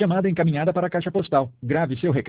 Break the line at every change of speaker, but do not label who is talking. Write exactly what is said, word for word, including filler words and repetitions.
Chamada encaminhada para a caixa postal. Grave seu recado.